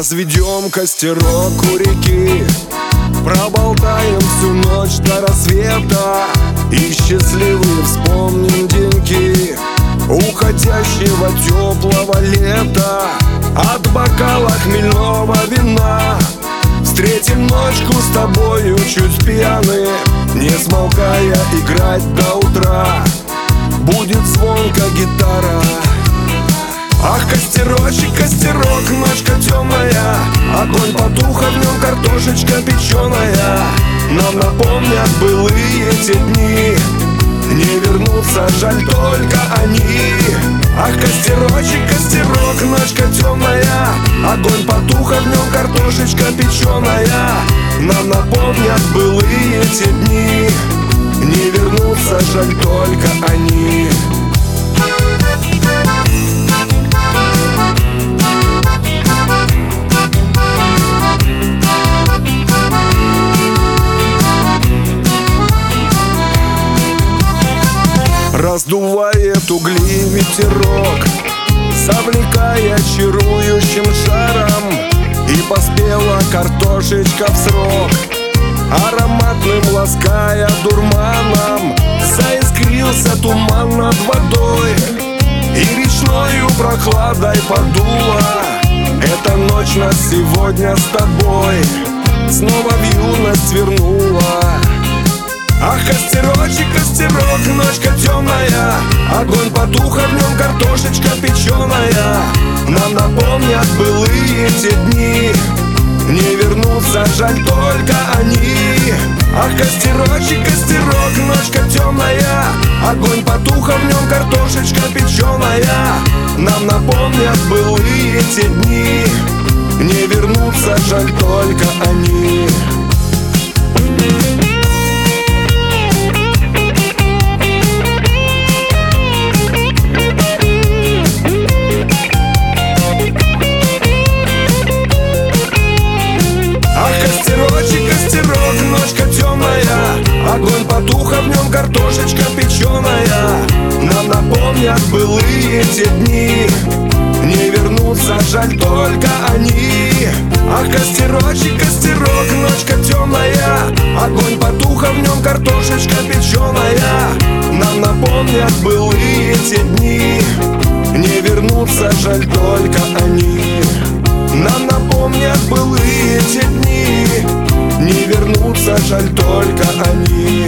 Разведем костерок у реки, проболтаем всю ночь до рассвета и счастливые вспомним деньки уходящего теплого лета. От бокала хмельного вина встретим ночку с тобою чуть пьяны, не смолкая играть до утра. Будет звонко гитара. Ах, костерочек, костерок, ночка темная, огонь потух, а в нем картошечка печеная. Нам напомнят былые те дни, не вернутся, жаль, только они. Ах, костерочек, костерок, ночка темная, огонь потух, а в нем картошечка печеная. Нам напомнят былые те дни, не вернутся, жаль, только они. Раздувает угли ветерок, завлекая чарующим жаром, и поспела картошечка в срок, ароматным лаская дурманом. Заискрился туман над водой, и речною прохладой подуло. Эта ночь нас сегодня с тобой снова в юность вернула. Ах, костерочек, костерок, ночка темная, огонь потух, а в нем картошечка печеная. Нам напомнят былые те дни, не вернутся, жаль, только они. Ах, костерочек, костерок, ночка темная, огонь потух, а в нем картошечка печеная. Нам напомнят былые те дни, не вернутся, жаль, только они. Костерок, ночка темная, огонь потух, а в нем картошечка печеная. Нам напомнят былые те дни, не вернутся, жаль, только они. Ах, костерочек, костерок, ночка темная, огонь потух, а в нем картошечка печеная. Нам напомнят былые те дни, не вернутся, жаль, только они. Нам напомнят былые те дни, не вернутся, жаль, только они.